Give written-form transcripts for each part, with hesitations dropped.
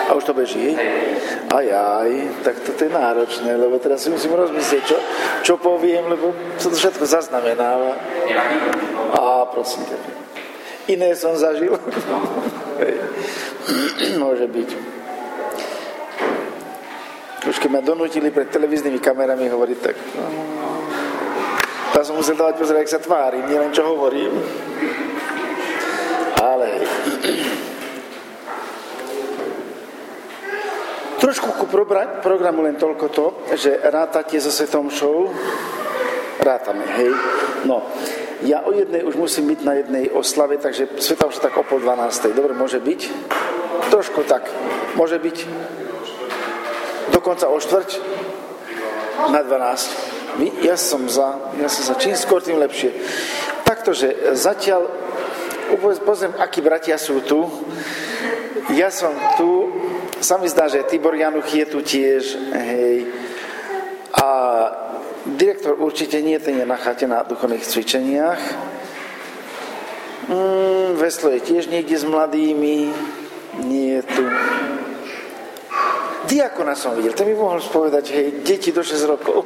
A už to beží? Ajaj, tak toto je náročné, lebo teraz si musím rozmyslieť, čo poviem, lebo sa to všetko zaznamenáva. A prosím ťa. Iné som zažil. Môže byť. Už keď ma donútili pred televíznymi kamerami hovoriť, tak tam som musel dávať pozor, jak sa tvárim, nielen čo hovorím. Ale trošku ku programu len toľko to, že rátate so Svetom Show. Rátame, hej. No, ja o jednej už musím byť na jednej oslave, takže Sveta už tak o 11:30. Dobre, môže byť? Trošku tak. Môže byť? Dokonca o 11:45. Ja som za. Čím skôr, tým lepšie. Taktože zatiaľ pozriem, akí bratia sú tu. Ja som tu. Sa mi zdá, že Tibor Januch je tu tiež. Hej. A direktor určite nie, ten je na chate na duchovných cvičeniach. Veslo je tiež niekde s mladými. Nie je tu. Diakona som videl, ten mi mohol spovedať, hej, deti do 6 rokov.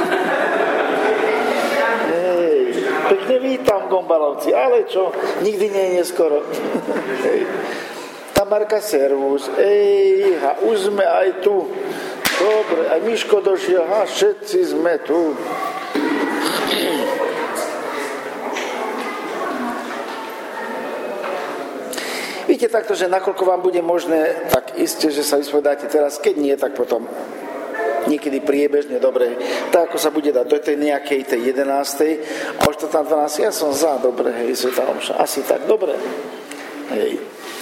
Hej, pekne vítam, Gombalovci, ale čo, nikdy nie je neskoro. Hej. Tamarka, servus, a už sme aj tu. Dobre, aj Miško došiel, všetci sme tu. Víte takto, že nakoľko vám bude možné, tak iste, že sa vyspovedáte teraz, keď nie, tak potom niekedy priebežne, dobre, tak ako sa bude dať do tej nejakej tej 11. a už to tam 12, ja som za, dobre, hej, Svätá omša, asi tak, dobre, hej.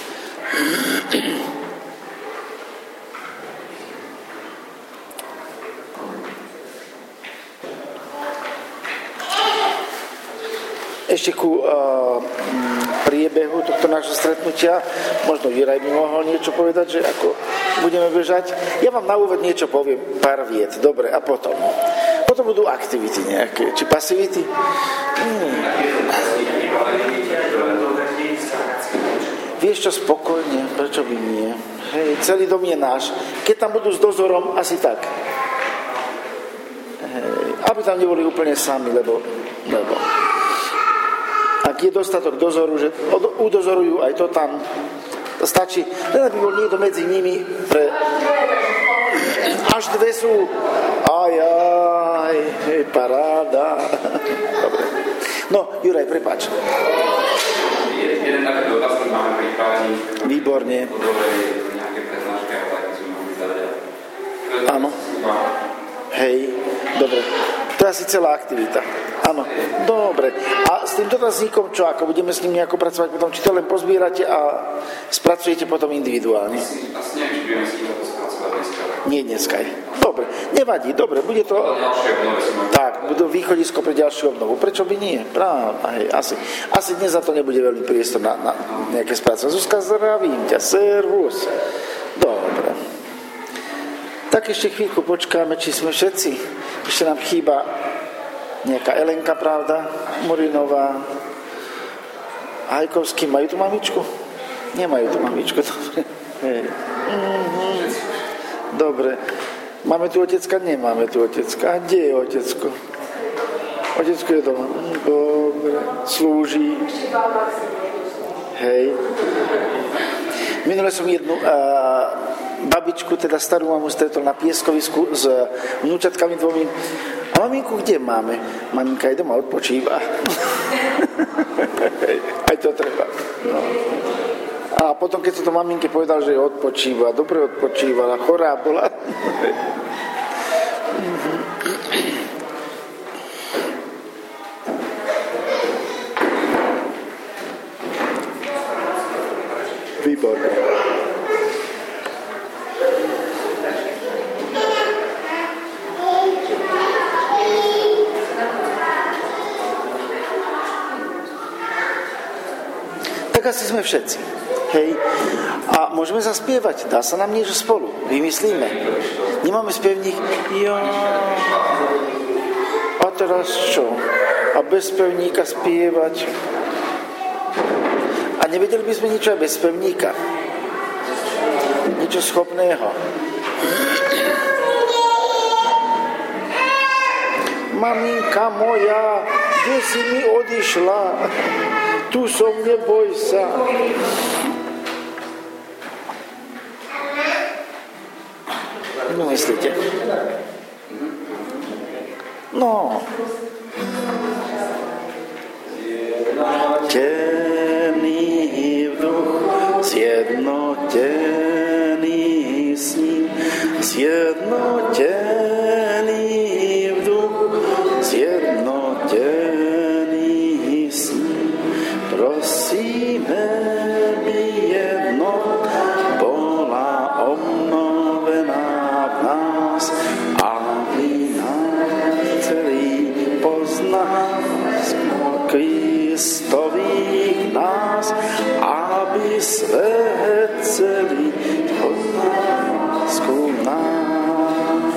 Ešte ku priebehu tohto nášho stretnutia, možno Juraj by mohol niečo povedať, že ako budeme bežať. Ja vám na úvod niečo poviem, pár viet, dobre, a potom budú aktivity nejaké, či pasivity? Vieš čo, spokojne, prečo by nie? Hej, celý dom je náš. Keď tam budú s dozorom, asi tak. Hej, aby tam neboli úplne sami, lebo ak je dostatok dozoru, že udozorujú aj to tam, to stačí, len aby bol niekto medzi nimi pre... Až 2 sú. Ajaj, hej, paráda. Dobre. No, Juraj, prepáč. Jeden taký dotaz, máme pripravený. Výborne. Nejaké prednášky, ale také sme mohli zadať. Áno. Hej, dobre. To je asi celá aktivita. Áno, dobre. A s tým dotazníkom čo? Ako budeme s ním nejako pracovať potom? Či to len pozbierate a spracujete potom individuálne? Asi neviem, či budeme s ním to spracovať dneska. Nie dneska. Dobre, nevadí. Dobre, bude to... Tak, budú východisko pre ďalšiu obnovu. Prečo by nie? Práve, asi dnes za to nebude veľmi priestor na nejaké spracovanie. Zuzka, zdravím ťa. Servus. Dobre. Tak ešte chvíľku počkáme, či sme všetci. Ešte nám chýba nejaká Elenka, pravda? Murinová. Hajkovský. Majú tu mamičku? Nemajú tu mamičku. Dobre. Hej. Dobre. Máme tu otecka? Nemáme tu otecka. A kde je otecko? Otecko je doma. Dobre. Slúži. Hej. Minule som jednu babičku, teda starú mamu, stretol na pieskovisku s vnúčatkami 2. A maminku kde máme? Maminka je doma, odpočíva. Aj to treba. No. A potom, keď som to maminke povedal, že odpočíva, dobre odpočívala, chorá bola. Výborné. Tak asi sme všetci. Hej. A môžeme zaspievať. Dá sa nám niečo spolu. Vymyslíme. Nemáme spevník. Jo. A teraz čo? A bez spevníka spievať. A nevedeli by sme niečo aj bez spevníka. niečo schopného. Maminka moja, kde si mi odišla? Tu som, neboj sa. No, myslíte? No. Zjednotený v duchu, zjednotený s ním, zjednotený v duchu, zjednotený s ním. Prosíme, by jedno bola obnovená v nás, aby nás celý poznal Kristových nás, aby svet celý poznal nás.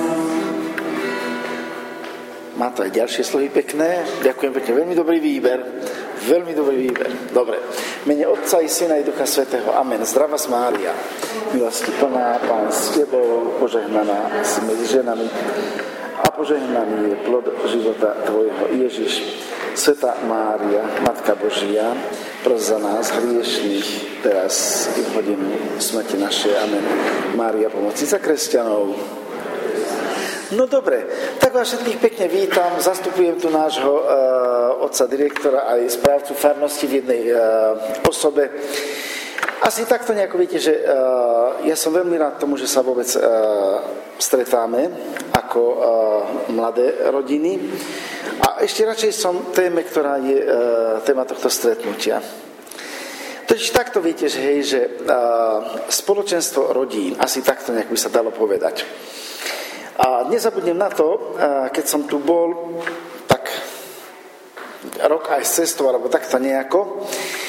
Má to aj ďalšie slovy pekné. Ďakujem pekne. Veľmi dobrý výber. Veľmi dobrý výber. Dobre. Mene Otca i Syna i Ducha Svätého. Amen. Zdravá Mária. Milosti plná, Pán s Tebou, požehnaná si medzi ženami a požehnaný je plod života Tvojho, Ježiš. Svätá Mária, Matka Božia, pros za nás hriešných, teraz i v hodinu smrti našej. Amen. Mária, pomocnica kresťanov. No dobre, tak vás všetkých pekne vítam, zastupujem tu nášho otca direktora aj správcu farnosti v jednej osobe. Asi takto nejako viete, že ja som veľmi rád tomu, že sa vôbec stretáme ako mladé rodiny. A ešte radšej som téme, ktorá je téma tohto stretnutia. Totiž takto viete, že, hej, že spoločenstvo rodín, asi takto nejak by sa dalo povedať. A nezabudnem na to, keď som tu bol tak rok aj s cestou, alebo takto nejako,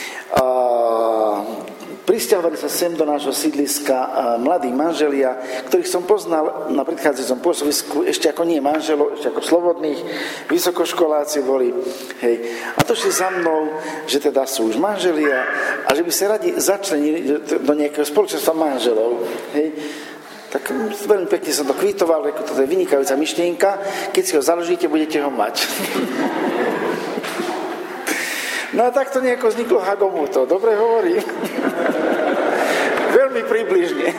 prisťahovali sa sem do nášho sídliska mladí manželia, ktorých som poznal na predchádzajúcom pôsobisku ešte ako nie manželov, ešte ako slobodných, vysokoškoláci boli. Hej. A to šli za mnou, že teda sú už manželia a že by sa radi začlenili do nejakého spoločenstva manželov. Hej. Tak veľmi pekne som to kvitoval, ako toto je vynikajúca myšlienka, keď si ho založíte, budete ho mať. No a takto nejako vzniklo Hagomuto. Dobre hovorím? Veľmi približne.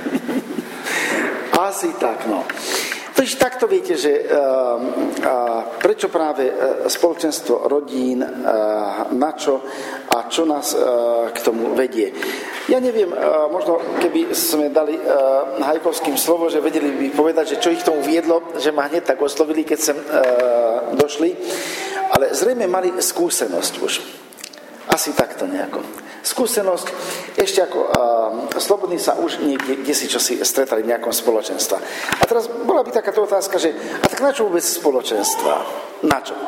Asi tak, no. Totiž takto viete, že prečo práve spoločenstvo rodín, na čo a čo nás k tomu vedie. Ja neviem, možno keby sme dali Hajkovským slovo, že vedeli by povedať, že čo ich tomu viedlo, že ma hneď tak oslovili, keď sem došli, ale zrejme mali skúsenosť už. Asi takto nejako. Skúsenosť, ešte ako slobodní sa už niekde, kde si čo si stretali v nejakom spoločenstve. A teraz bola by takáto otázka, že a tak na čo vôbec spoločenstva? Na čo?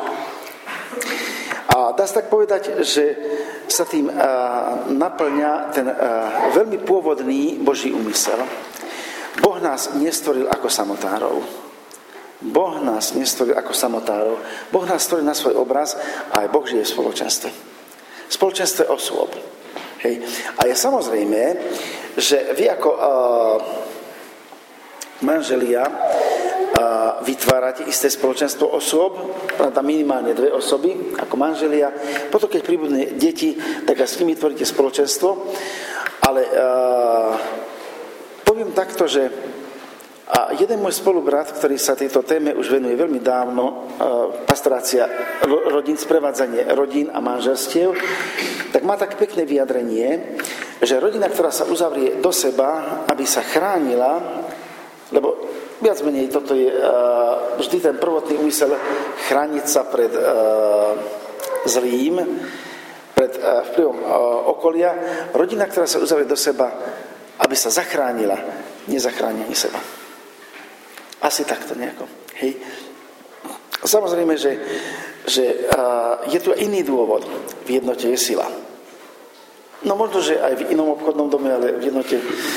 A dá sa tak povedať, že sa tým naplňa ten veľmi pôvodný Boží úmysel. Boh nás nestvoril ako samotárov. Boh nás nestvoril ako samotárov. Boh nás stvoril na svoj obraz a aj Boh žije v spoločenstve. Spoločenstve osôb. Hej. A je samozrejme, že vy ako manželia vytvárate isté spoločenstvo osôb, pravda minimálne 2 osoby ako manželia, potom keď pribudnú deti, tak aj s nimi tvoríte spoločenstvo, ale poviem takto, že jeden môj spolubrat, ktorý sa tejto téme už venuje veľmi dávno, pastorácia rodín, sprevádzanie rodín a manželstiev, tak má tak pekné vyjadrenie, že rodina, ktorá sa uzavrie do seba, aby sa chránila, lebo viac menej toto je vždy ten prvotný úmysel chrániť sa pred zlým, pred vplyvom okolia. Rodina, ktorá sa uzavrie do seba, aby sa zachránila, nezachráni ani seba. Asi takto nejako. Hej. Samozrejme, že je tu iný dôvod. V jednote je sila. No možno, že aj v inom obchodnom dome, ale v jednote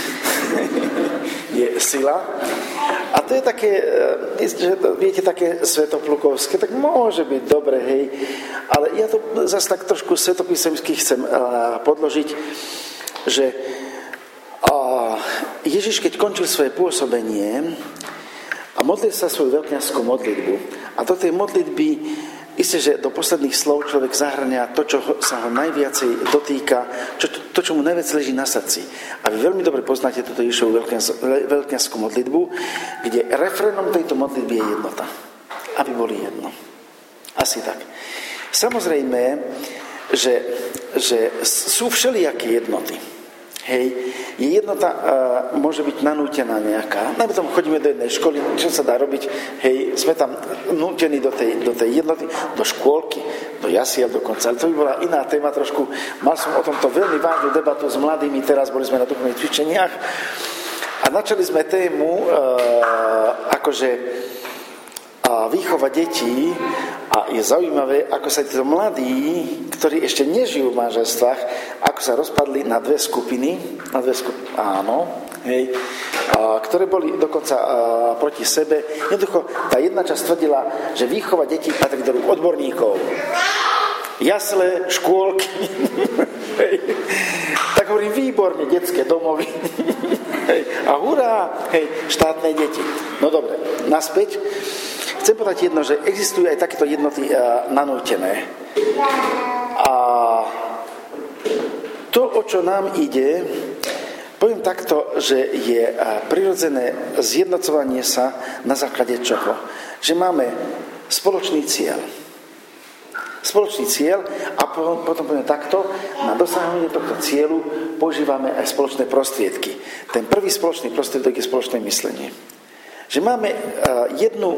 je sila. A to je také, že viete, také svetoplukovské, tak môže byť dobre, hej. Ale ja to zase tak trošku svetopisemsky chcem podložiť, že Ježiš, keď končil svoje pôsobenie a modlil sa svoju veľkňazskú modlitbu, a do tej modlitby isté, že do posledných slov človek zahrania to, čo sa ho najviacej dotýka, to, čo mu najviac leží na srdci. A vy veľmi dobre poznáte túto Ježišovu veľkňazskú modlitbu, kde refrénom tejto modlitby je jednota. Aby boli jedno. Asi tak. Samozrejme, že sú všelijaké jednoty. Hej, je jednota, môže byť nanútená nejaká. Najmä tomu chodíme do jednej školy, čo sa dá robiť, hej, sme tam nútení do tej jednoty, do škôlky, do jasiel dokonca. Ale to by bola iná téma trošku. Mal som o tomto veľmi vážnu debatu s mladými, teraz boli sme na duchovných cvičeniach a načali sme tému, výchova detí a je zaujímavé, ako sa títo mladí, ktorí ešte nežijú v manželstvách, ako sa rozpadli na dve skupiny, ktoré boli dokonca proti sebe. Jednoducho, tá jedna časť tvrdila, že výchova detí patrí do rúk odborníkov. Jasle, škôlky. Tak hovorím, výborne, detské domovy. A hurá, štátne deti. No dobre, naspäť. Chcem povedať jedno, že existujú aj takéto jednoty nanútené. A to, o čo nám ide, poviem takto, že je prirodzené zjednocovanie sa na základe čoho? Že máme spoločný cieľ. Spoločný cieľ a potom poviem takto, na dosahovanie tohto cieľu používame aj spoločné prostriedky. Ten prvý spoločný prostriedok je spoločné myslenie. Že máme jednu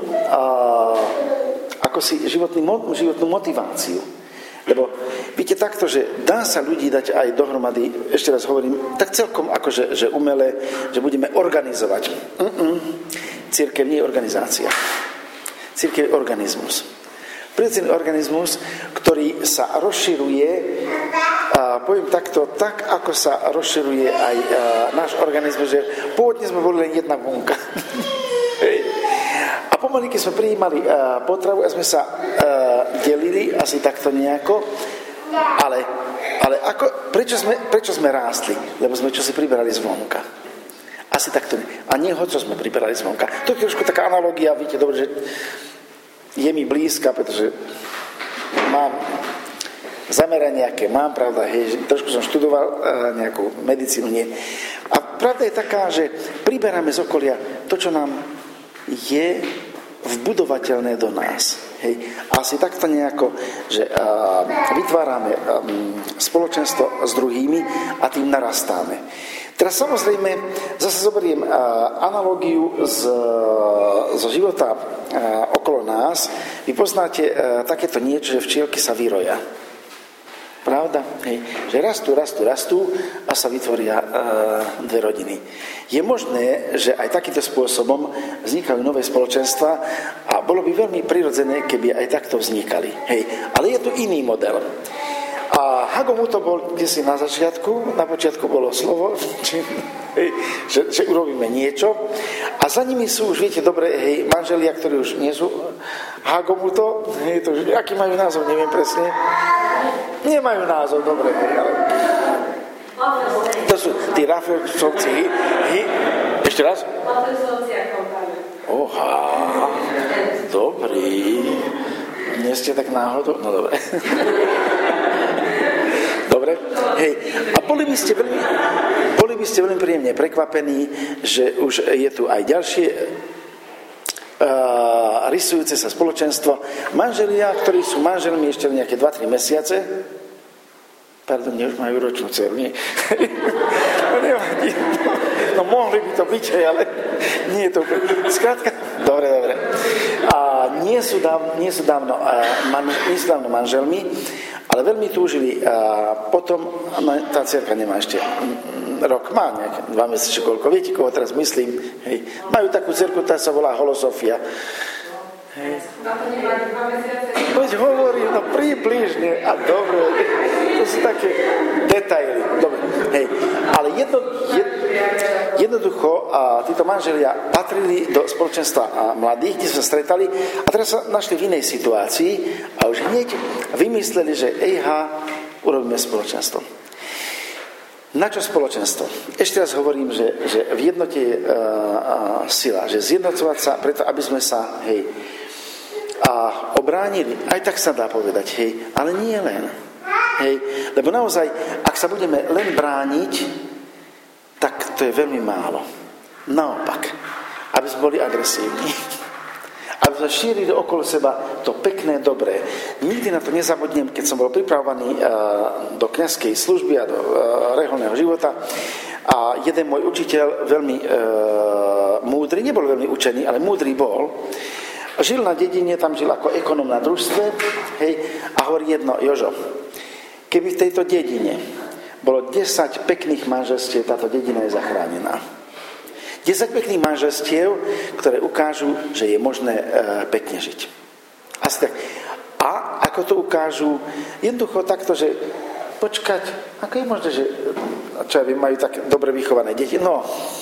životnú motiváciu. Lebo viete takto, že dá sa ľudí dať aj dohromady, ešte raz hovorím, tak celkom akože že umelé, že budeme organizovať. Cirkev nie je organizácia. Cirkev je organizmus. Prirodzený organizmus, ktorý sa rozširuje, poviem takto, tak ako sa rozširuje aj náš organizmus, že pôvodne sme boli len jedna bunka. A pomaly, keď sme prijímali potravu a sme sa delili asi takto nejako, ale prečo sme rástli? Lebo sme čosi priberali zvonka. Asi takto. A nie hoco sme priberali zvonka. To je trošku taká analogia, viete dobre, že je mi blízka, pretože mám zameranie, aké mám, pravda, hej, trošku som študoval nejakú medicínu, nie. A pravda je taká, že priberáme z okolia to, čo nám je vbudovateľné do nás. Hej. Asi takto nejako, že vytvárame spoločenstvo s druhými a tým narastáme. Teraz samozrejme, zase zoberiem analogiu zo života okolo nás. Vy poznáte takéto niečo, že včielky sa vyroja. Pravda? Hej. Že rastú a sa vytvoria dve rodiny. Je možné, že aj takýmto spôsobom vznikajú nové spoločenstva a bolo by veľmi prirodzené, keby aj takto vznikali. Hej. Ale je tu iný model. A Hagomu to bol kdesi na začiatku, na počiatku bolo slovo, že urobíme niečo a za nimi sú už, viete, dobre, hej, manželia, ktorí už nie sú Hagomu to, hej, to, aký majú názov, neviem presne. Nemajú názov, dobre, ale to sú tí Rafaelsovci. Ešte raz? Oha, dobrý. Nie ste tak náhodou? No dobre. Dobre, hej. A boli by ste veľmi príjemne prekvapení, že už je tu aj ďalšie rysujúce sa spoločenstvo. Manželia, ktorí sú manželmi ešte nejaké 2-3 mesiace, pardon, už majú ročnú dceru, nie? No nevadí. No mohli by to byť, ale nie je to úplne. Skrátka, dobre. A nie sú dávno manželmi, ale veľmi túžili. A potom, tá dcerka nemá ešte rok, má nejaké 2 mesiace, koľko. Viete, koho teraz myslím? Hej. Majú takú dcerku, tá sa volá Holosofia. Hej. Poď hovorím, no približne. A dobre, to sú také detaily. Dobre, hej. Ale jednoducho títo manželia patrili do spoločenstva mladých, kde sa stretali a teraz sa našli v inej situácii a už hneď vymysleli, že urobíme spoločenstvo. Na čo spoločenstvo? Ešte raz hovorím, že v jednote je sila, že zjednocovať sa preto, aby sme sa obránili. Aj tak sa dá povedať, ale nie len. Lebo naozaj, ak sa budeme len brániť, tak to je veľmi málo. Naopak, aby sme boli agresívni. Aby sme šírili okolo seba to pekné, dobré. Nikdy na to nezabudnem, keď som bol pripravovaný do kňazskej služby a do reholného života. A jeden môj učiteľ, veľmi múdry, nebol veľmi učený, ale múdry bol, žil na dedine, tam žil ako ekonom na družstve, a hovorí jedno: Jožo, keby v tejto dedine bolo 10 pekných manželstiev, táto dedina je zachránená. 10 pekných manželstiev, ktoré ukážu, že je možné pekne žiť. Asi tak. A ako to ukážu? Jednoducho takto, že počkať, ako je možné, že čo ja viem, majú tak dobre vychované deti? No,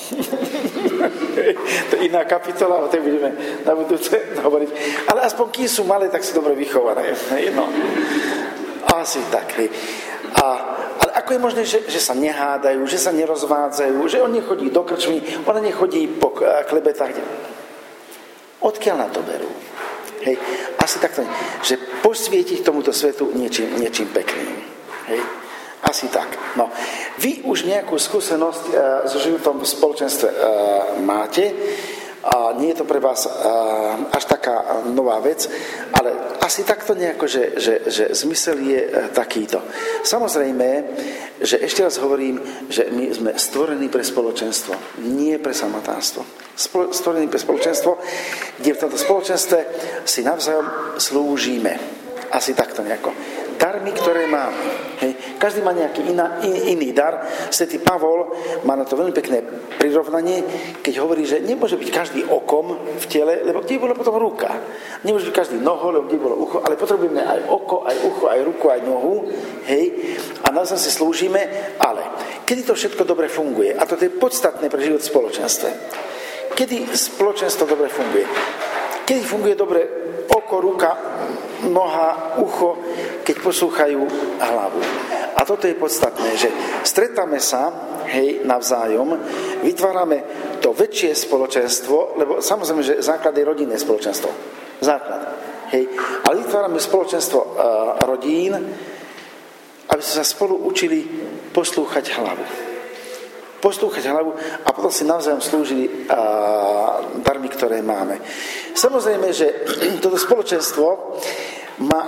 to je iná kapitola, o tej budeme na budúce hovoriť. Ale aspoň kým sú malé, tak sú dobre vychované. No. Asi tak. Ale ako je možné, že sa nehádajú, že sa nerozvádzajú, že on nechodí do krčmy, ona nechodí po klebetách. Odkiaľ na to berú? Asi takto, že posvietiť tomuto svetu niečím pekným. Asi tak. No. Vy už nejakú skúsenosť so životom v spoločenstve máte. A nie je to pre vás až taká nová vec, ale asi takto nejako, že zmysel je takýto. Samozrejme, že ešte raz hovorím, že my sme stvorení pre spoločenstvo, nie pre samotárstvo. Stvorení pre spoločenstvo, kde v tomto spoločenstve si navzájom slúžime. Asi takto nejako. Darmi, ktoré máme. Každý má nejaký iný dar. Svätý Pavol má na to veľmi pekné prirovnanie, keď hovorí, že nemôže byť každý okom v tele, lebo kde bolo potom ruka. Nemôže byť každý noho, lebo kde bolo ucho, ale potrebujeme aj oko, aj ucho, aj ruku, aj nohu. A navzájom si slúžime, ale kedy to všetko dobre funguje? A toto je podstatné pre život v spoločenstve. Kedy spoločenstvo dobre funguje? Kedy funguje dobre oko, ruka, noha, ucho, keď poslúchajú hlavu. A toto je podstatné, že stretáme sa, navzájom, vytvárame to väčšie spoločenstvo, lebo samozrejme, že základ je rodinné spoločenstvo. Základ. Ale vytvárame spoločenstvo rodín, aby sme sa spolu učili poslúchať hlavu. Poslúchať hlavu a potom si navzájom slúžili darmi, ktoré máme. Samozrejme, že toto spoločenstvo má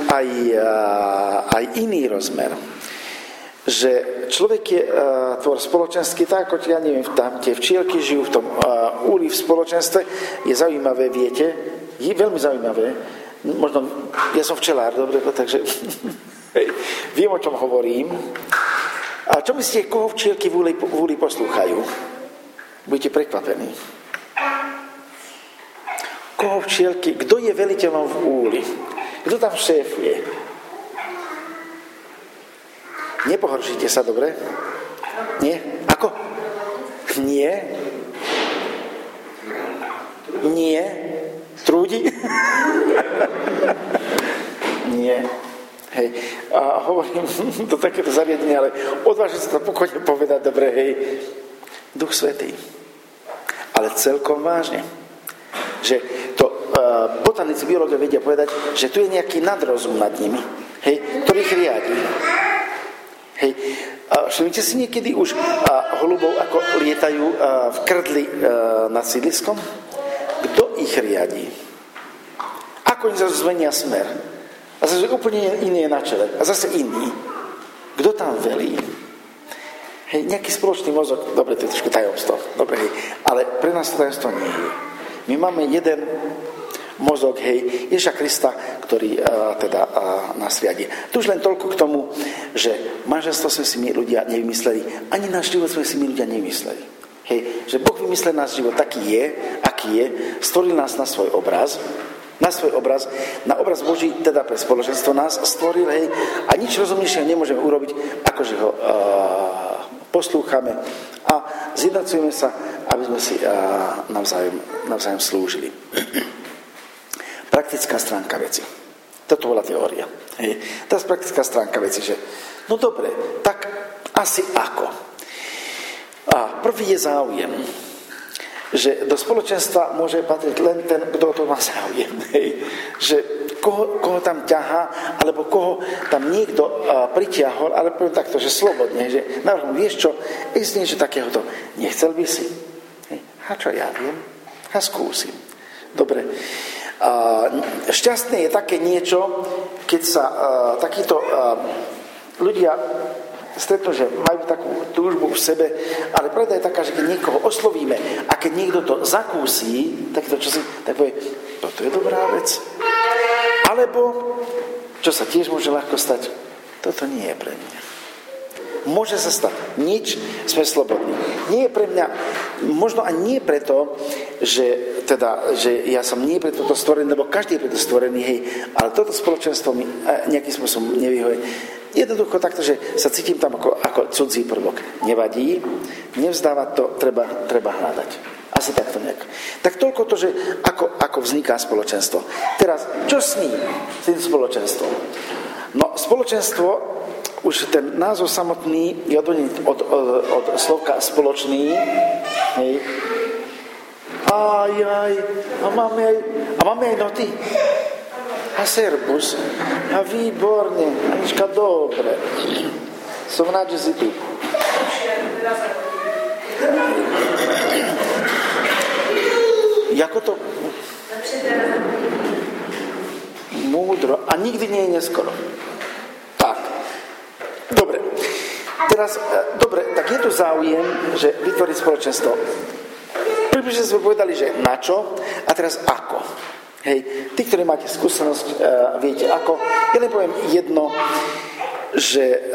aj iný rozmer. Že človek je tvor spoločenský, tak ako ja neviem, tam tie včielky žijú v tom úli v spoločenstve, je zaujímavé, viete, je veľmi zaujímavé. Možno, ja som včelár, dobre, takže viem, o čom hovorím. A čo myslíte, koho včielky v úli poslúchajú? Budete prekvapení. Koho včielky, kto je veliteľom v úli? Kto tam šéfuje? Nepohoršite sa, dobre? Nie? Ako? Nie? Nie? Trúdi? Nie. A hovorím do takéto zariadenia, ale odvážim sa to pokojne povedať, dobre, Duch Svätý. Ale celkom vážne. Že to botanici, biológovia vedia povedať, že tu je nejaký nadrozum nad nimi, ktorý ich riadi. Všimnite si niekedy už holubov, ako lietajú v krdli nad sídliskom? Kto ich riadi? Ako oni zase zmenia smer? A zase úplne iný je na čele. A zase iný. Kto tam velí? Nejaký spoločný mozog. Dobre, to je trošku tajomstvo. Dobre, ale pre nás to tajomstvo nie je. My máme jeden mozog, Ježiša Krista, ktorý nás riadi. Tu už len toľko k tomu, že manželstvo sme si my ľudia nevymysleli, ani náš život sme si my ľudia nevymysleli. Že Boh vymyslel náš život taký je, aký je, stvoril nás na svoj obraz, na obraz Boží, teda pre spoločenstvo nás stvoril, a nič rozumnejšie nemôžeme urobiť, ako že ho poslúchame a zjednocujeme sa, aby sme si navzájom slúžili. Praktická stránka veci. Toto bola teória. Tá praktická stránka veci, že no dobre, tak Asi ako? A prvý je záujem. Že do spoločenstva môže patriť len ten, kto to má záujem. Hej. Že koho tam ťahá, alebo koho tam niekto pritiahol, ale poviem takto, že slobodne, že navrhujem, vieš čo, existuje niečo takéhoto, nechcel by si? Hej. A čo ja viem? A skúsim. Dobre. Šťastné je také niečo, keď sa takíto ľudia stretnú, že majú takú túžbu v sebe, ale pravda je taká, že keď niekoho oslovíme a keď niekto to zakúsi, tak povie, toto je dobrá vec. Alebo, čo sa tiež môže ľahko stať, toto nie je pre mňa. Môže sa stať nič, sme slobodní. Nie je pre mňa, možno ani nie preto, že ja som nie pre toto stvorený, lebo každý je preto stvorený, hej, ale toto spoločenstvo mi nejakým spôsobom nevyhovuje. Jednoducho takto, že sa cítim tam ako cudzí prvok. Nevadí, nevzdávať to, treba hľadať. Asi takto nejak. Tak toľko to, že ako vzniká spoločenstvo. Teraz, čo s ním, s tým spoločenstvom? No, spoločenstvo, už ten názov samotný je od slovka spoločný. Hej. A máme aj noty. A servus. A výborne. Anička, dobre. Som rád, že si tu. Jako to? Múdro. A nikdy nie je neskoro. Tak. Dobre. Teraz, tak je tu záujem, že vytvoriť spoločenstvo. Približne sme povedali, že na čo a teraz ako. Hej, tí, ktorí máte skúsenosť, viete ako. Ja len poviem jedno, že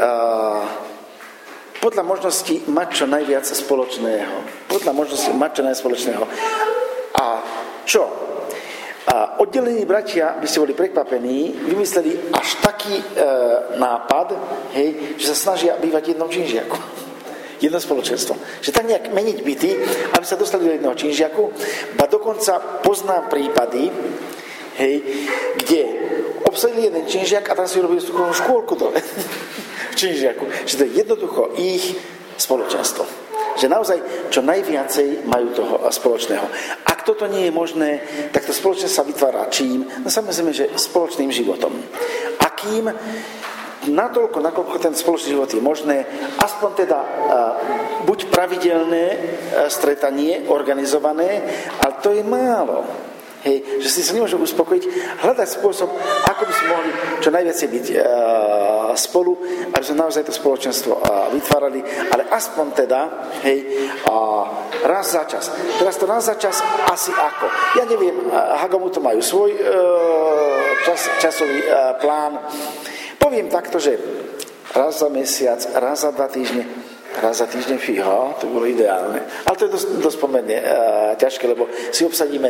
podľa možností mať čo najviac spoločného. Podľa možností mať čo najviac spoločného. A čo? Oddelení bratia, by ste boli prekvapení, vymysleli až taký nápad, hej, že sa snažia bývať v jednom činžiaku. Jedno spoločenstvo. Že tak nejak meniť byty, aby sa dostali do jedného činžiaku, ba dokonca poznám prípady, hej, kde obsadili jeden činžiak a tam si robili súkromnú škôlku dole v činžiaku. Že to je jednoducho ich spoločenstvo. Že naozaj čo najviacej majú toho spoločného. Ak toto nie je možné, tak to spoločenstvo sa vytvára čím? No samozrejme, že spoločným životom. Akým? Natoľko, nakoľko ten spoločný život je možné, aspoň teda buď pravidelné stretanie, organizované, ale to je málo. Hej, že si sa nemôžu uspokojiť, hľadať spôsob, ako by sme mohli čo najviac byť spolu, aby sme naozaj to spoločenstvo vytvárali, ale aspoň teda, raz za čas. Teraz to raz za čas asi ako. Ja neviem, Hagomu to majú svoj časový plán. Poviem takto, že raz za mesiac, raz za 2 týždne, raz za týždeň, fíha, to bolo ideálne. Ale to je dosť pomerne ťažké, lebo si obsadíme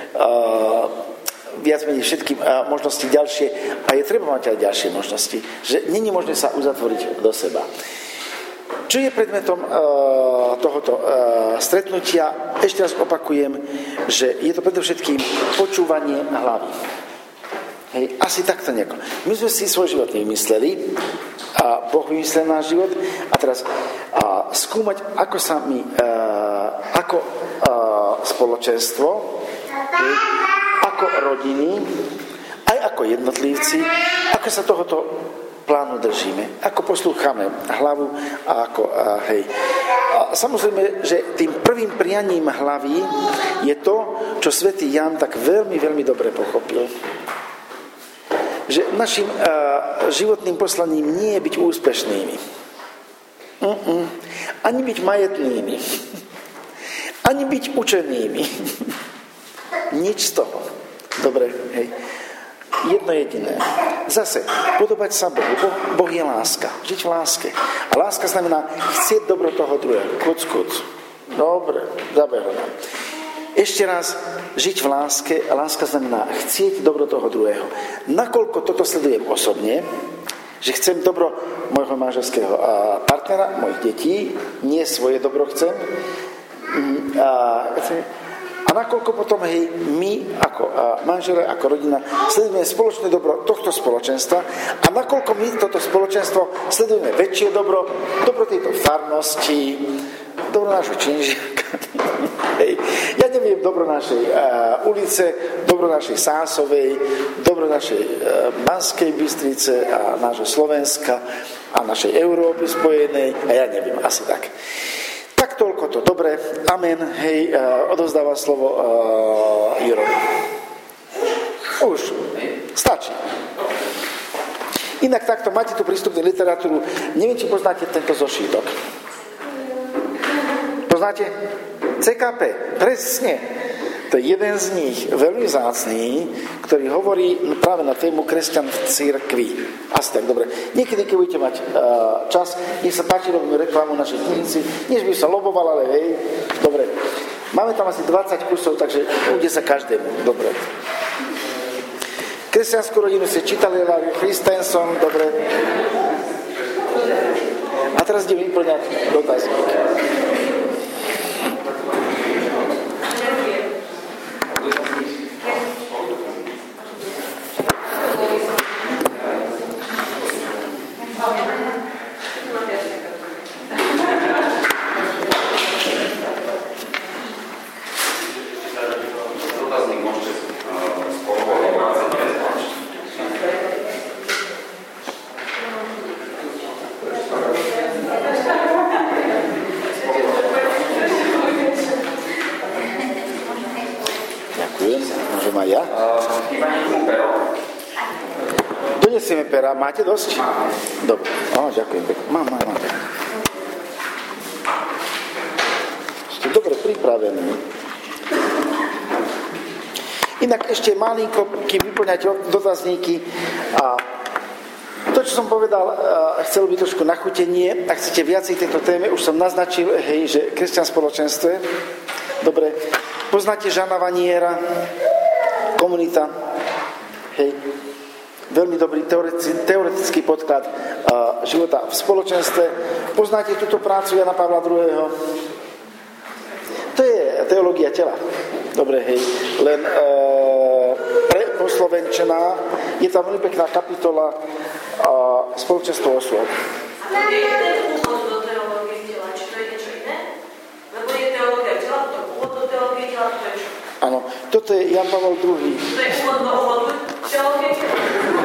viac menej všetky možnosti ďalšie a je treba mať aj ďalšie možnosti. Že není možné sa uzatvoriť do seba. Čo je predmetom tohoto stretnutia? Ešte raz opakujem, že je to predovšetkým počúvanie hlavy. Hej, asi takto nejako. My sme si svoj život nevymysleli, a Boh vymyslel náš život a teraz skúmať, ako sa my, ako spoločenstvo, ako rodiny, aj ako jednotlivci, ako sa tohoto plánu držíme, ako poslúchame hlavu a ako, samozrejme, že tým prvým prianím hlavy je to, čo svätý Ján tak veľmi, veľmi dobre pochopil. Že našim životným poslaním nie je byť úspešnými. Ani byť majetnými. Ani byť učenými. Nič z toho. Dobre, hej. Jedno jediné. Zase, podobať sa Bohu. Boh je láska. Žiť v láske. A láska znamená chcieť dobro toho druhého. Kuc. Dobre, zabehlo nám. Ešte raz, žiť v láske, a láska znamená chcieť dobro toho druhého. Nakoľko toto sledujem osobne, že chcem dobro môjho manželského partnera, mojich detí, nie svoje dobro chcem, a nakoľko potom, hej, my ako manžele, ako rodina sledujeme spoločné dobro tohto spoločenstva a nakoľko my toto spoločenstvo sledujeme väčšie dobro tejto farnosti, dobro nášho činžiaka, hej, ja neviem, dobro našej ulice, dobro našej Sásovej, dobro našej Banskej Bystrice a nášho Slovenska a našej Európy spojenej a ja neviem, asi tak. Tak toľko to. Dobre, amen. Hej, odovzdáva slovo Jurovi. Už, stačí. Inak takto, máte tu prístupnú literatúru. Neviem, či poznáte tento zošítok. Poznáte? CKP, presne. To je jeden z nich, veľmi vzácný, ktorý hovorí práve na tému kresťan v cirkvi. Asi tak, dobre. Niekedy, keď budete mať čas, nech sa páči, robíme reklamu našej knižnici, než by sa loboval, ale hej, dobre. Máme tam asi 20 kusov, takže bude sa každému, dobre. Kresťanskú rodinu ste čítali, Larry Christensen, dobre. A teraz idem vyplňať dotazník. Donesieme pera. Máte dosť? Dobre. Ďakujem pekne. Mám. Ste dobre pripravení. Inak ešte malinko, kým vyplňate dotazníky a to, čo som povedal, chcelo by trošku nachutenie. Ak chcete viacej tejto téme, už som naznačil, hej, že kresťan v spoločenstve. Dobre. Poznáte Žana Vaniera? Komunita. Hej. Veľmi dobrý teoretický podklad života v spoločenstve. Poznáte túto prácu Jana Pavla II. To je teológia tela. Dobre, hej. Len poslovenčená. Je tam veľmi pekná kapitola spoločenstvo osôb. Ale je ten úvod do teológie tela, či to je niečo iné? Lebo je teológia tela, to úvod do teológie tela, to je čo? Áno, toto je Jan Pavel II. To je úvod do úvodu teológie tela.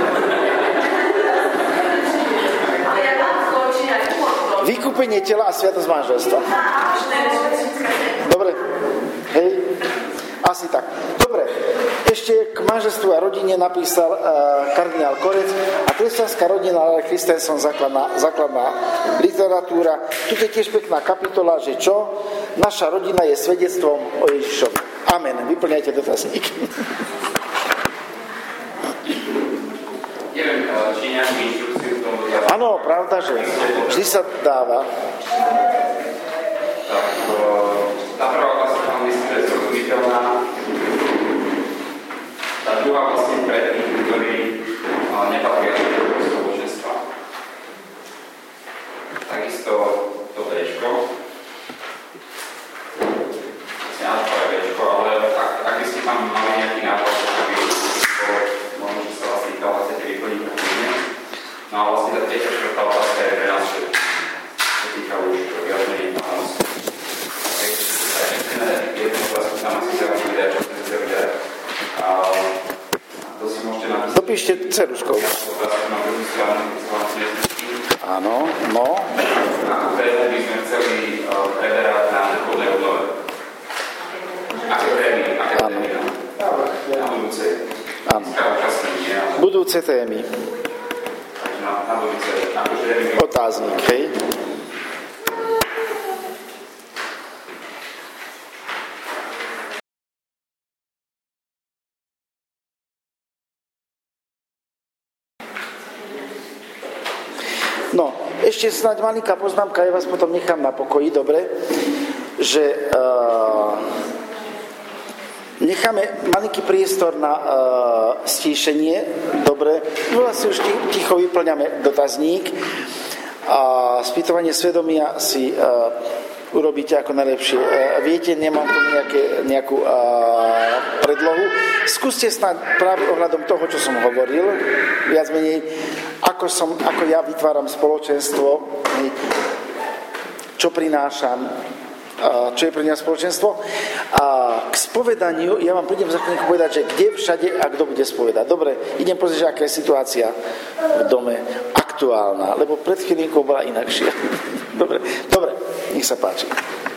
Ale ja mám skončí aj úvod do... Vykúpenie tela a sviatosť manželstva. Dobre, hej, asi tak. Dobre, ešte k manželstvu a rodine napísal kardinál Korec a kresťanská rodina Larry Christensen, základná literatúra. Tu je tiež pekná kapitola, že čo? Naša rodina je svedectvom o Ježišovi. Amen. Vyplňajte dotazník. Neviem, či nejakú inštrukciu v tom dotazníku. Áno, pravda, že vždy sa dáva. Tak, tá prvá klasa tam myslím, že je zrozumiteľná. Tá druhá vlastne pre tých, ktorí nepatria do spoločenstva. Takisto to Bčko. Vlastne alfa je Bčko, ale ak by ste tam mali nejaký nápad, tak by možno, že sa vás týkala, chcete vyplniť úplne. No a vlastne tá tretia štvrtá otázka je pre nás, že sa týka už viac menej pánosti. Jednu otázku tam asi zaujímavé videa, čo sme chceli vidieť. To si môžete napísať. Dopíšte ceruskou. Otázku na druhú stranu, keď sa vám nezmestí. Áno, no. Akú tému by sme chceli preberať na duchovnej obnove? Aké témy? Na budúce. Áno. Budúce témy. Na budúce. Akože témy. Otáznik, hej. No, ešte snáď malinká poznámka, ja vás potom nechám na pokoji, dobre, že necháme malinký priestor na stíšenie, dobre, vlastne už ticho vyplňame dotazník a spýtovanie svedomia si urobíte ako najlepšie. Viete, nemám tu nejakú predlohu. Skúste snáď práve ohľadom toho, čo som hovoril, viac menej, ako ja vytváram spoločenstvo, čo prinášam, čo je pre mňa spoločenstvo. A k spovedaniu, ja vám prídem za chvíľku povedať, že kde všade a kto bude spovedať. Dobre, idem pozrieť, aká je situácia v dome aktuálna, lebo pred chvíľkou bola inakšia. Dobre, nech sa páči.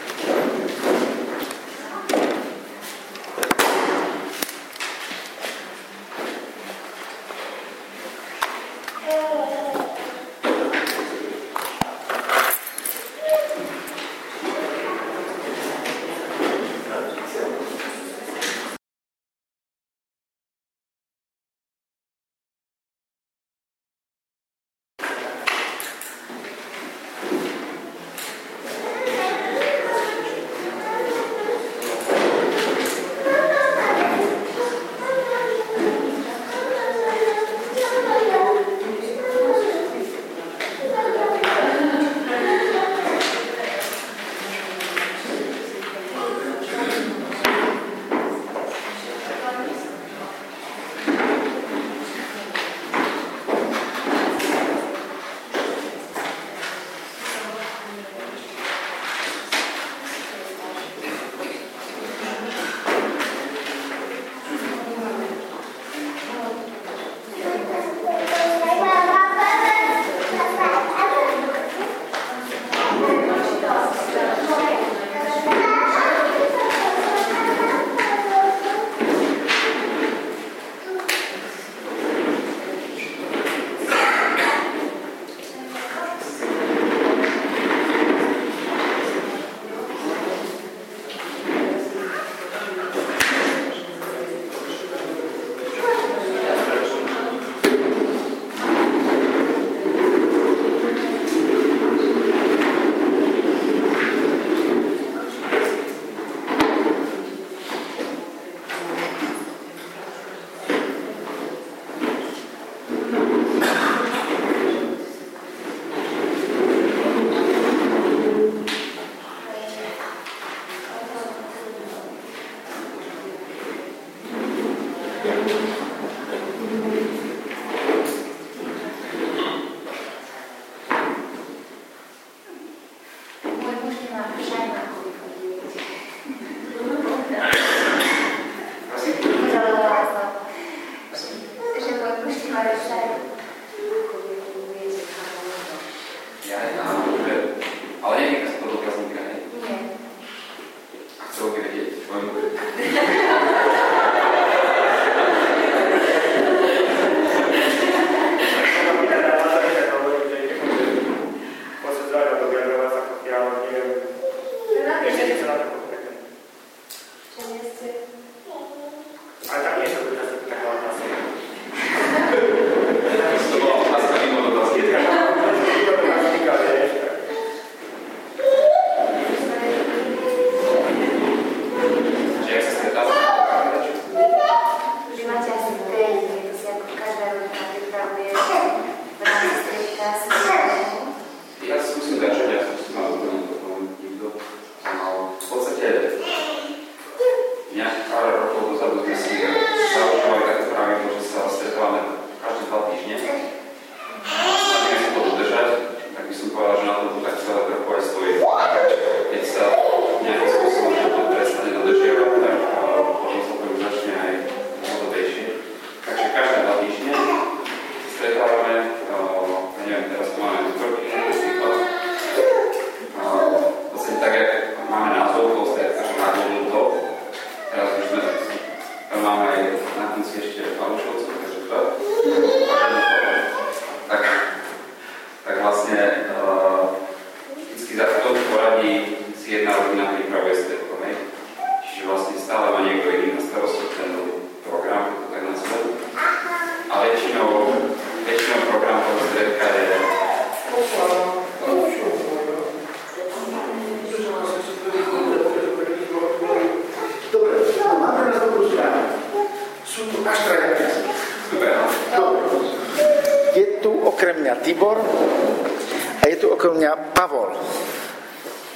Je tu okrem mňa Tibor a je tu okrem mňa Pavol. Takže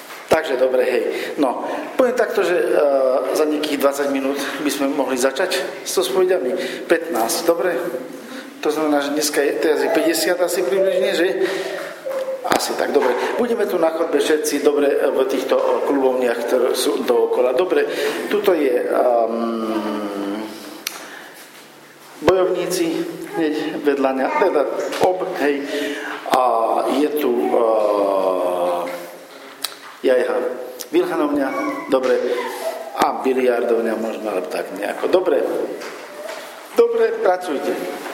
Takže dobre, hej. No, poviem takto, že za nejakých 20 minút by sme mohli začať s to spovedami. 15, dobre? To znamená, že dneska je, teraz je 50 asi približne, že? Asi tak, dobre. Budeme tu na chodbe všetci, dobre, v týchto klubovniach, ktoré sú dookola. Dobre, tuto je bojovníci, hneď vedľa hej, a je tu jajha Vilhanovňa, dobre, a biliardovňa možno, ale tak nejako. Dobre, pracujte.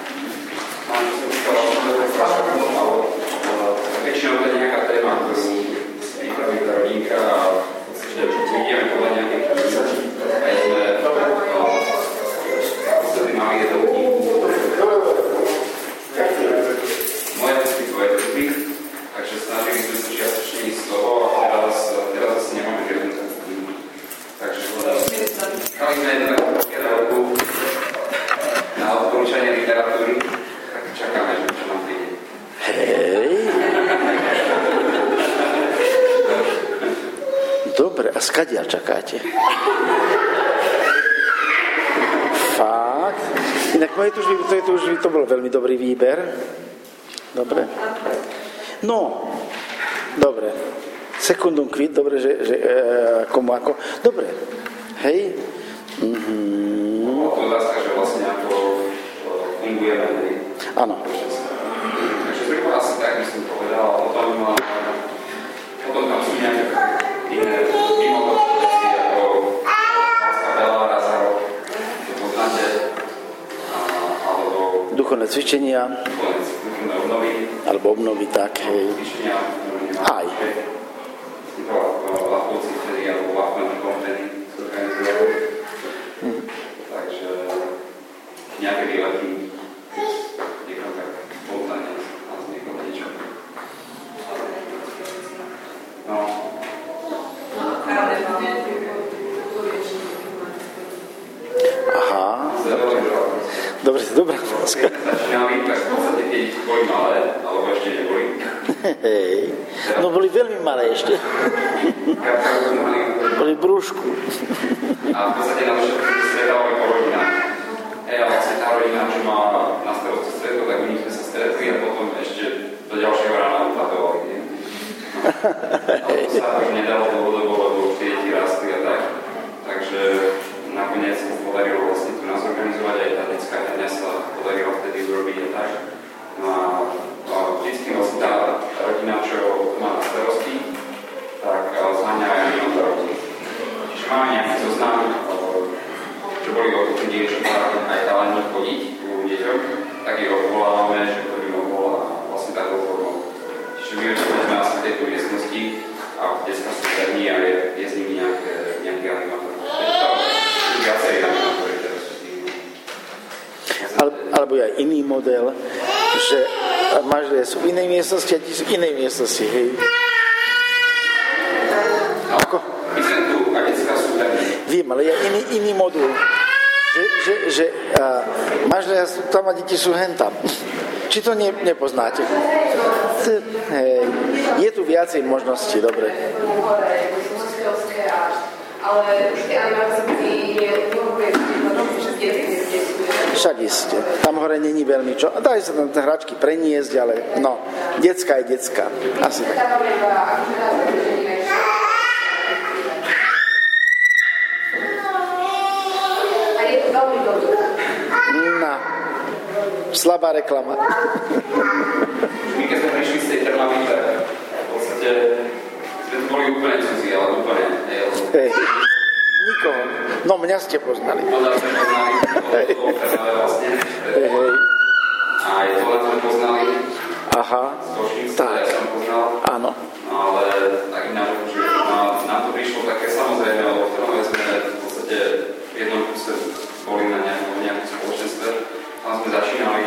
Väčšinou to je nejaká téma, ktorú pripraví tá rodinka a vidíme podľa nejakých prísadí. Aj sme posledný mali jeden ľudí. Moje testy, tvoje testy, takže snažili sme sa čiastočne ísť z toho a teraz asi nemáme žiadnu cestu. Takže dali sme jeden takú na odporúčanie literatúry, tak čakáme, že čo nám príde. Hej. Dobre, a skadiaľ čakáte? Fakt? Inak moje tužby, to bol veľmi dobrý výber. Dobre. No, dobre. Sekundum quid, dobre, že komu ako. Dobre. Hej. Otázka, že vlastne ako fungujeme. Áno. Takže zhruba asi tak by som povedal, potom tam sú nejaké iné mimo veci, ako Láska Bela, Razarov, to poznáte, alebo Duchovné cvičenia. duchovné obnovy. Alebo obnovy, tak, hej. Cvičenia. Aj. Lachovci vtedy, alebo Lachman vtedy sa organizovali. Takže nejaké výlety. Niekam tak poznanie a z niekoho niečo. No. Aha. Dobre. Začínali, tak v podstate keď boli malé, alebo ešte neboli. Hej. No boli veľmi malé ešte. Boli v brúšku. A v podstate na to všetko stretávali po rodinách. A vlastne tá rodina, čo má na starosti stretu, tak u nich sme sa stretli a potom ešte do ďalšieho rána upatovali. A to sa už nedalo dlhodobo, lebo už tie deti rastli a tak. Takže nakoniec sa podarilo vlastne tu nás organizovať, aj tá detská dňa sa podarilo vtedy urobiť a tak. No a vždycky vlastne tá rodina, čo má na starosti, tak zháňa aj animátorov. Čiže máme nejaký zoznam, čo boli ochotní čo aj talenti chodiť u deťom, tak ich odvolávame, že to by mohol vlastne takú formou. Čiže my sme asi v tejto miestnosti a detská súťažní a je s nimi nejaký animátor. Viacej animátory teraz sú s nimi. Alebo aj iný model, že manželia sú v inej miestnosti a ti sú v inej miestnosti, hej. Ako? My sme tu a detská súťažní. Viem, ale je iný modul. Že manželia sú tam a deti sú hentam. Či to nepoznáte? Hej. Je tu viacej možností, dobre. Ale už tie animácie Však iste. Tam hore není veľmi čo. Dajú sa tam hračky preniesť, ale no, decka je decka. Asi tak. A je to veľmi dobré. No. Slabá reklama. My keď sme prišli z tej Trnavy, tak v podstate sme tu boli úplne cudzí, ale úplne. Hej. Nikoho. No mňa ste poznali. Podľa sme poznali, to Trnave vlastne. Hej. A je to len sme poznali. Aha. Z Košíc, Tak. ja som poznal. Áno. No ale tak ináč, že nám to prišlo také samozrejme, lebo v Trnave sme v podstate v jednom kuse boli na nejakom spoločenstve. Tam sme začínali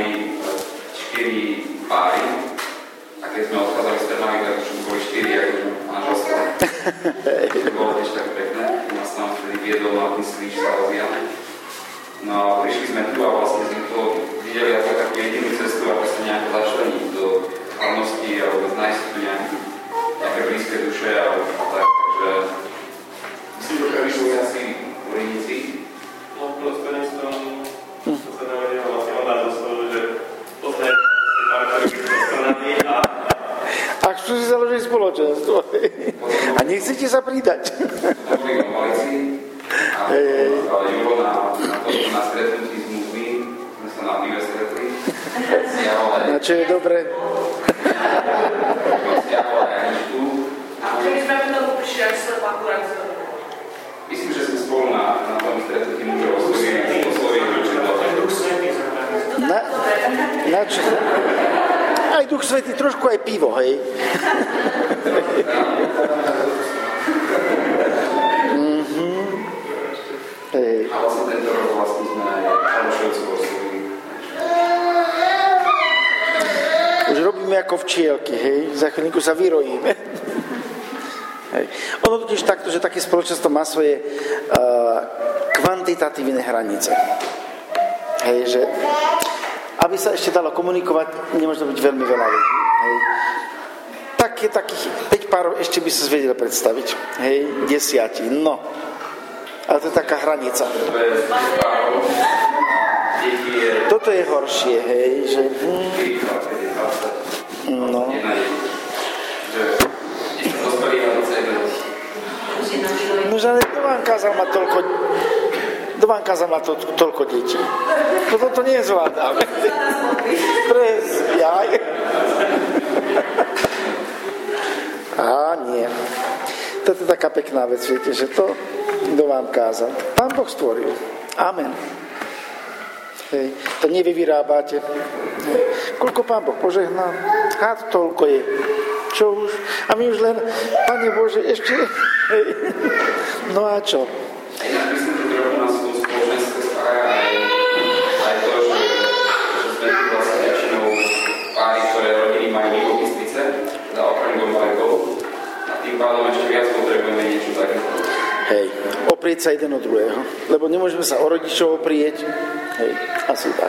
4 páry a keď sme odchádzali z Trnavy, tak už boli 4 ako manželstva. To bolo tiež tak pekné. Nás tam vtedy viedol na Kríž Salesiane. No a prišli sme tu a vlastne sme to videli ako takú jedinú cestu, ako sa nejako začleniť do farnosti alebo nájsť tu nejaké blízke duše a tak. Takže že si dokážu asi uredníci. No, prostredníctvom sa nevedela vlastne odať do toho, že posledne pár strany a chcú si založiť spoločenstvo. A nechcete sa pridať. To boli koalícii, ale Julo na stretnutí s mužmi, sme sa na pive stretli, Na čo je dobre? stiahol aj Aničku. A keby sme k tomu prišli, ak sa to akurát zhodnú. Myslím, že sme spolu na tom stretnutí mužov oslovili určite. Na čo? Aj Duch Svätý, trošku aj pivo, hej. Hej. A vlastne tento rok vlastne sme aj Alošovcov oslovili. Už robíme ako včielky, hej. Za chvíľku sa vyrojíme. Hej. Ono totiž takto, že také spoločenstvo má svoje kvantitatívne hranice. Hej, že aby sa ešte dalo komunikovať, nemôže byť veľmi veľa ľudí. Hej. Takých 5 párov ešte by sa vedel predstaviť. Hej, 10. No. Ale to je taká hranica. Toto je horšie, hej, že... No. No, že ale kto vám kázal mať toľko detí? Toto nezvládam. Jaj. Á, nie. Toto je taká pekná vec, viete, že to kto vám kázal. Pán Boh stvoril. Amen. Hej. To nie vy vyrábate. Hej. Koľko Pán Boh požehnal? Toľko je. Čo už? A my už len, Pane Bože, ešte... Hej. No a čo? Inak myslím, že trochu nás to spoločenstvo spája aj to, že sme tu vlastne väčšinou páry, ktoré rodiny majú mimo Bystrice, teda okrem domovekov. A tým pádom ešte viac potrebujeme niečo takéto. Hej, oprieť sa jeden od druhého. Lebo nemôžeme sa o rodičov oprieť. Hej, asi tak.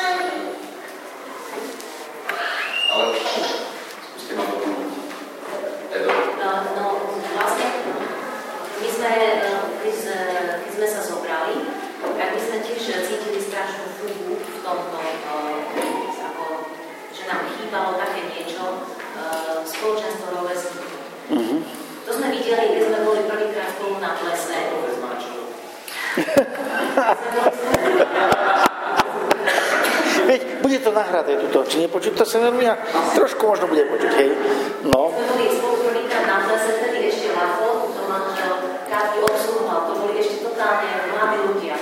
Ale skúste ma doplniť. No, vlastne, my sme, keď sme sa zobrali, tak my sme tiež cítili strašnú fúgu v tomto, ako, že nám chýbalo také niečo, spoločenstvo rovesníkov. To sme videli, keď sme boli prvýkrát spolu na plese. Veď, bude to nahraté tuto, či nepočuť to sa veľmi, trošku možno bude počuť, hej. No. My boli spolu prvýkrát na plese, vtedy ešte Lafo, to manžel krátky obsluhoval, to boli ešte totálne mladí ľudia.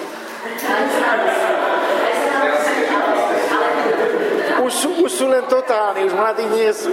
Už sú len totálni, už mladí nie sú.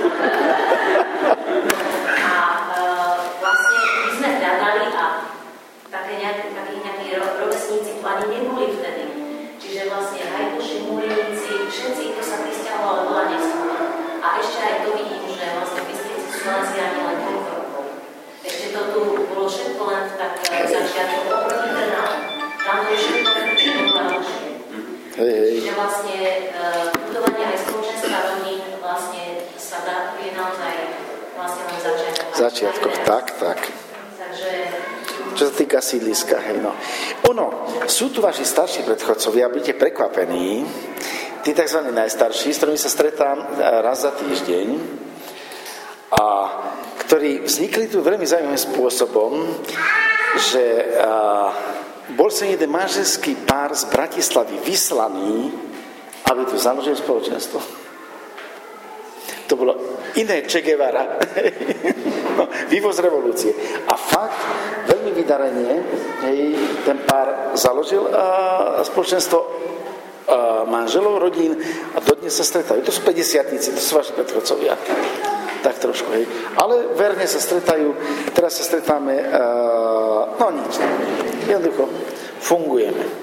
Vlastne my sme hľadali a takí nejakí rovesníci tu ani neboli vtedy. Čiže vlastne Hajduši, Múriníci, všetci, kto sa prisťahovali, bola neskôr. A ešte aj to vidím, že vlastne v Bystrici sú Salesiáni len toľko rokov. Ešte to tu bolo všetko len v tak začiatku oproti Trnám. Tam to je všetko veľa dlhšie. Čiže vlastne budovanie aj spoločenstva rodín vlastne sa dá, je naozaj vlastne len začiatkom. Tak. Takže... Čo sa týka sídliska, hej, no. Sú tu vaši starší predchodcovia, budete prekvapení, tí tzv. Najstarší, s ktorými sa stretám raz za týždeň a ktorí vznikli tu veľmi zaujímavým spôsobom, že bol som jeden manželský pár z Bratislavy vyslaný, aby tu založil spoločenstvo. To bolo iné Che Guevara. No, vývoz revolúcie. A fakt, veľmi vydarenie, ten pár založil spoločenstvo manželov, rodín a dodnes sa stretajú. To sú 50-tnici, to sú vaši predchodcovia. Tak trošku, hej. Ale verne sa stretajú. Teraz sa stretáme, no nič. Jednoducho, fungujeme.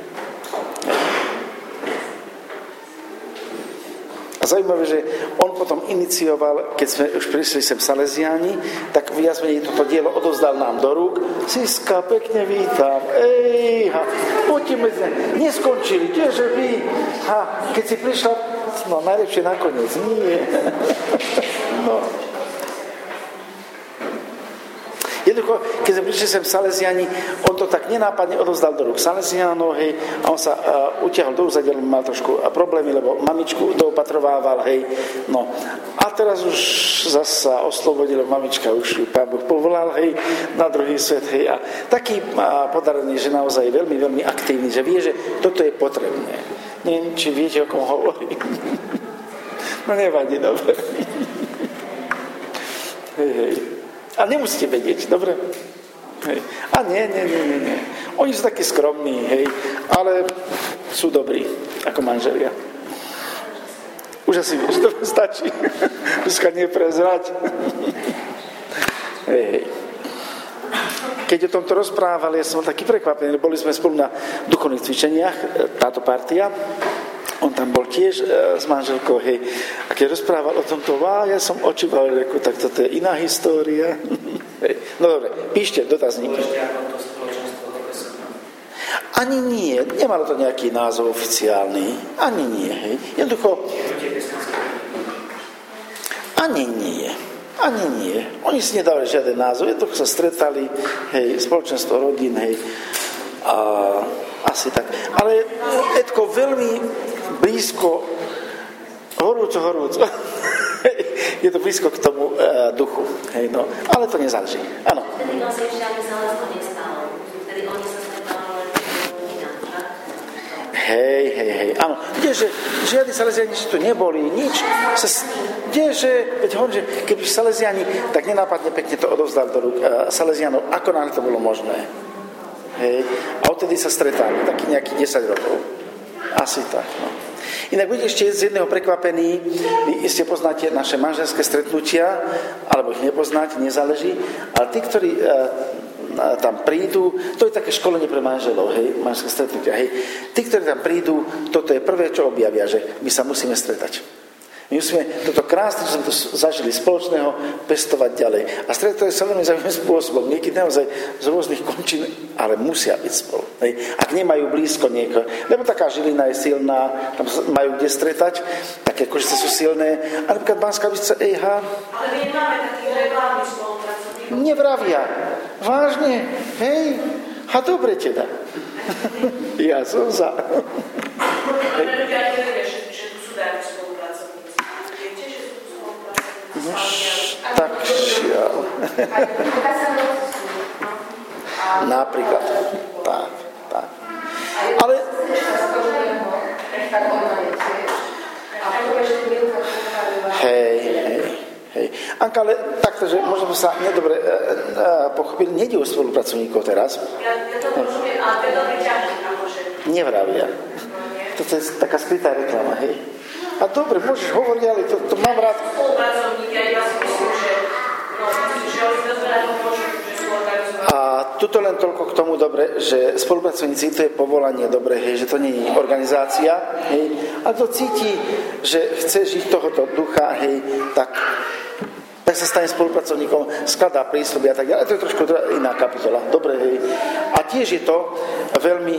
A zaujímavé, že on potom inicioval, keď sme už prišli sem Salesiáni, tak viac menej toto dielo odovzdal nám do rúk. Siska, pekne vítam. Poďte medzi. Neskončili, kdeže vy? Keď si prišla, no najlepšie nakoniec. Nie. No. Jednoducho, keď keď sme prišli sem Salesiani, on to tak nenápadne odovzdal do rúk Salesianov, hej, a on sa utiahol do uzadiel, mal trošku problémy, lebo mamičku doopatrovával, hej, no. A teraz už zase sa oslobodil, mamička už ju Pán Boh povolal, hej, na druhý svet, hej, a taký podarený, že naozaj veľmi, veľmi aktívny, že vie, že toto je potrebné. Neviem, či viete, o kom hovorím. No nevadí, dobre. Hej. A nemusíte vedieť, dobre? Hej. A nie. Oni sú takí skromní, hej, ale sú dobrí, ako manželia. Už asi vieš, to stačí. Dneska neprezrať. Hej. Keď o tomto rozprávali, ja som taký prekvapený, boli sme spolu na duchovných cvičeniach, táto partia, on tam bol tiež s manželkou, hej, a keď rozprával o tomto, ja som očíval, reku, tak toto je iná história. Hej. No dobre, píšte dotazníky. Ani nie, nemalo to nejaký názov oficiálny, ani nie, hej. Jednoducho, ani nie. Oni si nedali žiaden názov, jednoducho sa stretali, hej, spoločenstvo rodín, hej, a asi tak. Ale Edko veľmi blízko, horúco. Je to blízko k tomu duchu, hej, no. Ale to nezáleží, áno. Vtedy vlastne ešte ani Salesno nestalo. Vtedy oni sa stretávali inak, tak? Hej, áno. Kdeže, žiadni Salesiani tu neboli, nič. Kdeže, veď hovorím, že keby Salesiani, tak nenápadne pekne to odovzdal do rúk Salesianov, ako náhle to bolo možné. Hej. A odtedy sa stretali, taký nejakých 10 rokov. Asi tak, no. Inak budete ešte z jedného prekvapení, vy iste poznáte naše manželské stretnutia, alebo ich nepoznáte, nezáleží, ale tí, ktorí tam prídu, to je také školenie pre manželov, hej, manželské stretnutia, hej. Tí, ktorí tam prídu, toto je prvé, čo objavia, že my sa musíme stretať. My musíme toto krásne, čo sme tu zažili spoločného, pestovať ďalej. A stretávať sa veľmi zaujímavým spôsobom. Niekedy naozaj z rôznych končín, ale musia byť spolu. Hej. Ak nemajú blízko niekoho, lebo taká Žilina je silná, tam majú kde stretať, také Košice sú silné, a napríklad Banská Bystrica, Ale my nemáme takých regulárnych spolupracovníkov. Nevravia. Vážne? Hej. A dobre teda. Ja som za. Tak šiaľ. Napríklad. Tak. Ale hej. Anka, ale takto, že možno sa nedobre pochopili, nejde o spolupracovníkov teraz. Ja to rozumiem, ale to je dobrý ťažný, akože. Nevravia. Toto je taká skrytá reklama, hej. A dobre, môžeš hovoriť, ale to mám rád. Spolupracovníky, ja si myslím, že oni dozberať môžu, že sú organizovaní. A tuto len toľko k tomu dobre, že spolupracovníci, to je povolanie dobre, hej, že to nie je organizácia, hej, a to cíti, že chce žiť tohoto ducha, hej, tak sa stane spolupracovníkom, skladá prísľuby a tak ďalej. To je trošku iná kapitola. Dobre, hej. A tiež je to veľmi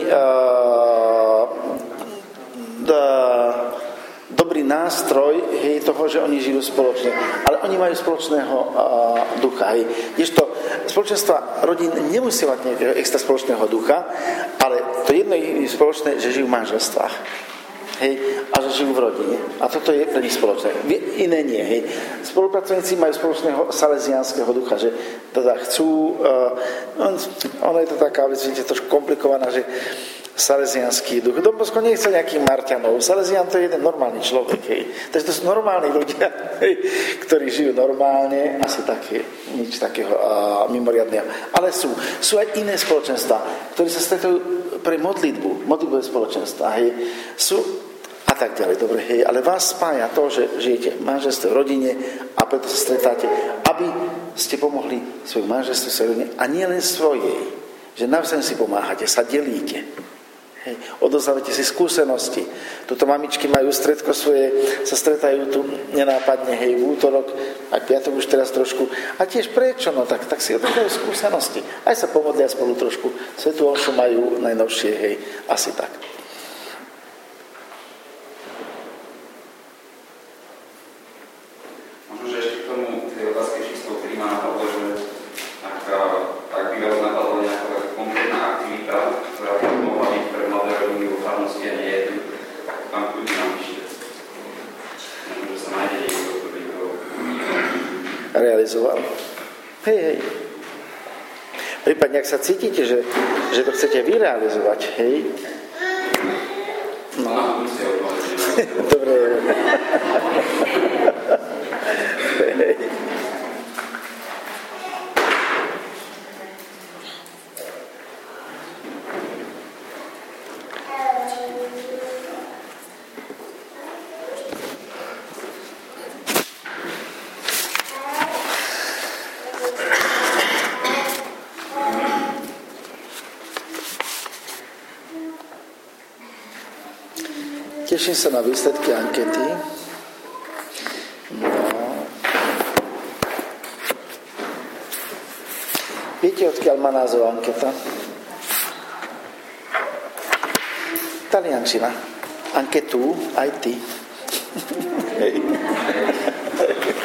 dobrý nástroj, hej, toho, že oni žijú spoločne. Ale oni majú spoločného ducha, hej. Kdežto spoločenstva rodín nemusia mať nejakého extra spoločného ducha, ale to jedno je spoločné, že žijú v manželstvách. Hej, a že žijú v rodine. A toto je pre nich spoločné. Iné nie. Hej. Spolupracovníci majú spoločného salesiánskeho ducha, že teda chcú... ono je to taká vec, vidíte, trošku komplikovaná, že salesiánsky duch. Don Bosco nechce nejakých Marťanov. Salesián to je jeden normálny človek. Hej. Takže to sú normálni ľudia, hej, ktorí žijú normálne, asi také, nič takého mimoriadného. Ale sú aj iné spoločenstva, ktorí sa stretajú pre modlitbové spoločenstva. Hej. Sú a tak ďalej. Dobre, hej. Ale vás spája to, že žijete v manželstve, v rodine a preto sa stretáte, aby ste pomohli svojmu manželstvu, svojej rodine a nie len svojej. Že navzájom si pomáhate, sa delíte. Hej, odozdávate si skúsenosti. Tuto mamičky majú stredko svoje, sa stretajú tu nenápadne, hej, v útorok, aj piatok už teraz trošku. A tiež prečo? No tak si odozdajú skúsenosti. Aj sa pomodlia spolu trošku. Svetú omšu majú najnovšie, hej, asi tak. Možno, že ešte k tomu tej otázke číslo 3 má napadlo, že ak by realizoval. Hej. Prípadne, ak sa cítite, že to chcete vyrealizovať, hej. No. Dobre. Hej. Teším sa na výsledky ankety. No. Viete, odkiaľ má názov anketa? Taliančina. Anketu, aj ty. Hej.